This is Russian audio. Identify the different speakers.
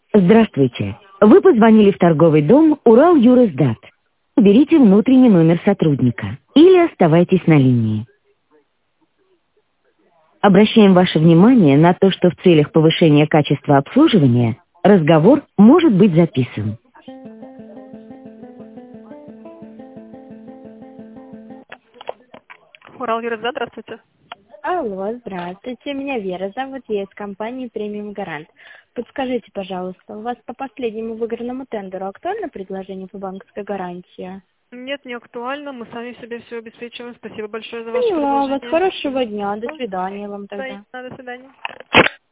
Speaker 1: Здравствуйте. Вы позвонили в торговый дом «Урал-Юрисдат». Берите внутренний номер сотрудника или оставайтесь на линии. Обращаем ваше внимание на то, что в целях повышения качества обслуживания разговор может быть записан.
Speaker 2: Урал Юрисдат, здравствуйте.
Speaker 3: Алло, здравствуйте. Меня Вера зовут, я из компании «Премиум Гарант». Подскажите, пожалуйста, у вас по последнему выигранному тендеру актуально предложение по банковской гарантии?
Speaker 2: Нет, не актуально. Мы сами себе все обеспечиваем. Спасибо большое за ваше
Speaker 3: Поняла вас.
Speaker 2: предложение.
Speaker 3: Хорошего дня. До свидания вам тогда.
Speaker 2: До свидания.